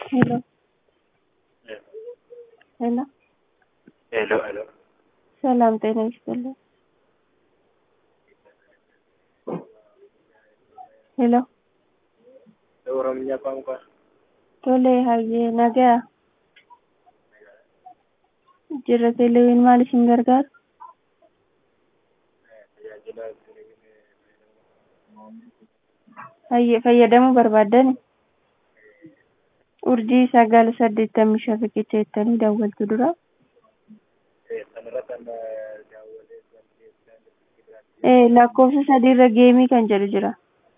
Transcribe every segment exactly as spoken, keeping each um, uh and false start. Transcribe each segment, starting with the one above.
Hello. Hello. Hello, hello. ሰላም ጤና ይስጥልኝ። ሄሎ በኦሮምኛ ቋንቋ ቶሌ ሀዬ ነገ ጅረቴ ለዊን ማለሽን ገርጋር tajaajila ሀዬ ፈየደሙ በርባደን urjii sagal saddeettamii shan riqicha jettanii daawwaltu dura sanarratti amma daawwalee ee lakkoofsa sadiirra geemii kan jedhu jira.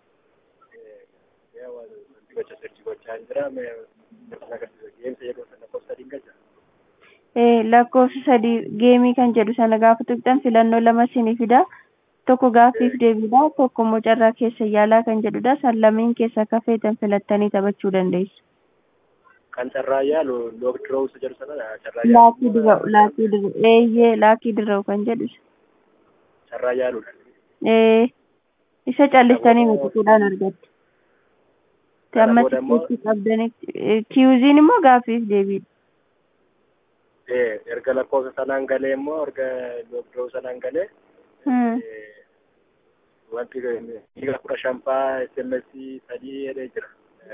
wanti gocha searchii gochaa jira geemsa jedhu lakkoofsa sadiin gacha ee lakkoofsa sadii geemii kan jedhu sana gaafa tuqxan filannoo lama sinii fida. tokko gaaffiif deebiidha, tokko immoo carraa keessa yaalaa kan jedhudha. San lameen keessaa kafeetan filattanii taphachuu dandeessu. kan carraa yaalu look drows jedhu sana carraa Laakii dirra'u laakii dirra'u eeyyee laakii dirra'u kan jedhu carraa yaaluudha. ee isa callistanii mixuudhaan argattu. Amma tikkeetti qabdanitti kiyuuziin immoo gaaffiif deebiidha. ee erga lakkoofsa sanaan galee immoo erga look drow sanaan galee wanti dhiiga kudha shanfaa S M S sadii jedhee jira.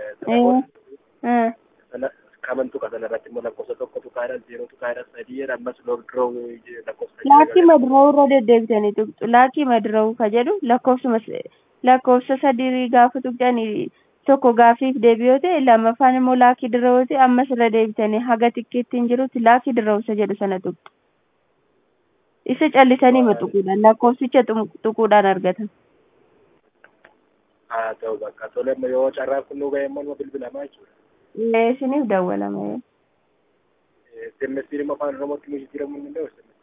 sana kamantu kana irratti immoo lakkoofsa tokko tuqaadhaan zeeroo tuqaadhaan sadii jedha ammas look drow lakkoofsa laakii madira'uu irra deddeebitanii tuqxu. Laakii madira'uu ka jedhu lakkoofsuma lakkoofsa sadii gaafa tuqxan tokko gaaffiif deebii yoo ta'e lamaffaan immoo laakii dirra'uu ta'e ammas irra deebitanii haga tikkeettiin jirutti laakii dirra'uu jedhu sana tuqxu. isa callisanii maxuquudhaan lakkoofsicha tuquudhaan argatan. haa ta'u bakka tole yoo carraa kun nu ga'e immoo bilbilamaa jechuudha. Isiniif dawwalama. S M S immoo afaan oromootti nu jijjiiramuu hin danda'u.